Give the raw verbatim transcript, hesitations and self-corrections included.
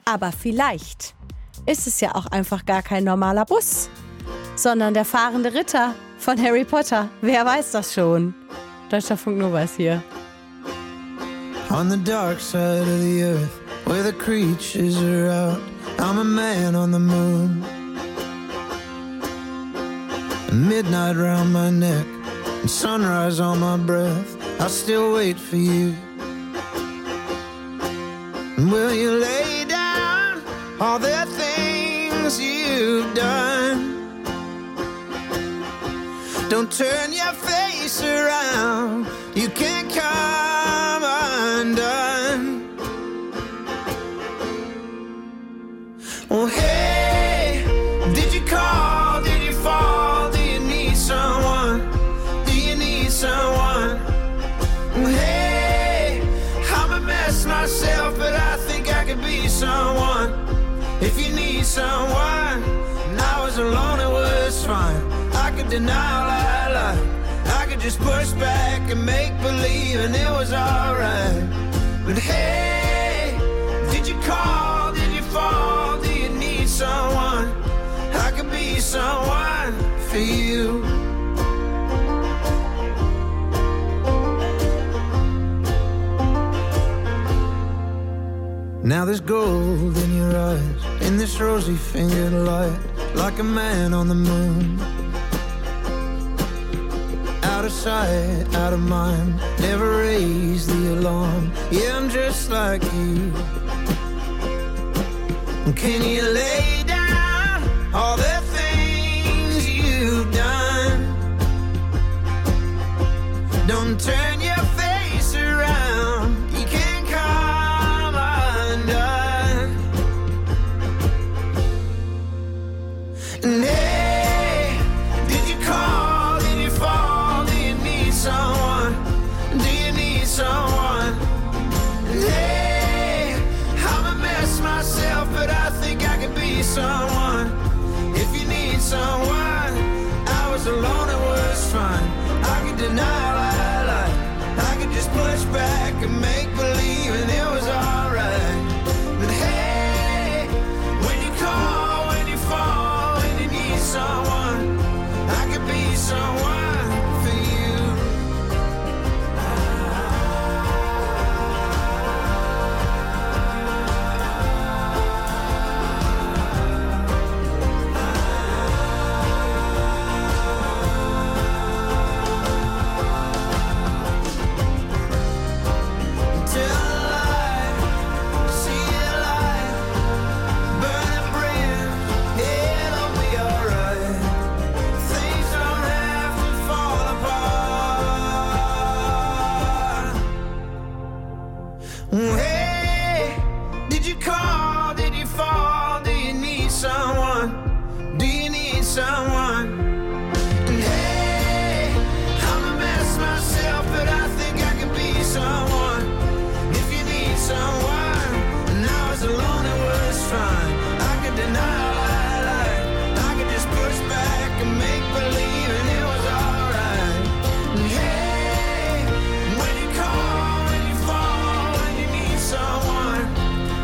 Aber vielleicht ist es ja auch einfach gar kein normaler Bus, sondern der fahrende Ritter von Harry Potter. Wer weiß das schon? Deutschlandfunk Nova ist hier. On the dark side of the earth, where the creatures are out, I'm a man on the moon. Midnight round my neck and sunrise on my breath, I still wait for you. And will you lay down all the things you've done? Don't turn your face around, you can't come undone. Oh hey, did you call, did you fall, do you need someone, do you need someone? Oh hey, I'm a mess myself, but I think I could be someone. If you need someone, and I was alone it was fine. I could deny all I like, I could just push back and make believe and it was alright. But hey, did you call, did you fall, do you need someone? I could be someone for you. Now there's gold in your eyes, in this rosy fingered light, like a man on the moon. Out of sight, out of mind, never raise the alarm. Yeah, I'm just like you. Can you lay down all the things you've done? Don't turn your face around, you can't come undone. And hey, did you call, did you fall, do you need someone, do you need someone? And hey, I'm a mess myself, but I think I could be someone. If you need someone, I was alone, it was fine. I could deny all I like, I could just push back and make believe and it was alright. But hey, when you call, when you fall, when you need someone, I could be someone for you. Hey, did you call, did you fall, do you need someone, do you need someone?